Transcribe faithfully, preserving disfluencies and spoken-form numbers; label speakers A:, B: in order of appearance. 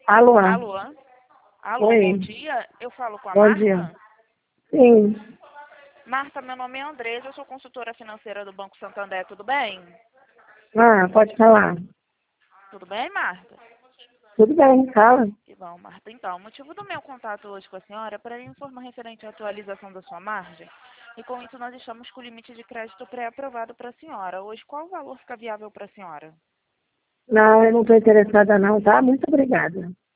A: Alô?
B: Alô? Alô,
A: Oi.
B: bom dia. Eu falo com a
A: Bom
B: Marta?
A: dia. Sim.
B: Marta, meu nome é Andresa, eu sou consultora financeira do Banco Santander, tudo bem?
A: Ah, pode falar.
B: Tudo bem, Marta?
A: Tudo bem, fala.
B: Que bom, Marta. Então, o motivo do meu contato hoje com a senhora é para informar referente à atualização da sua margem. E com isso nós estamos com o limite de crédito pré-aprovado para a senhora. Hoje, qual o valor fica viável para a senhora?
A: Não, eu não estou interessada não, tá? Muito obrigada.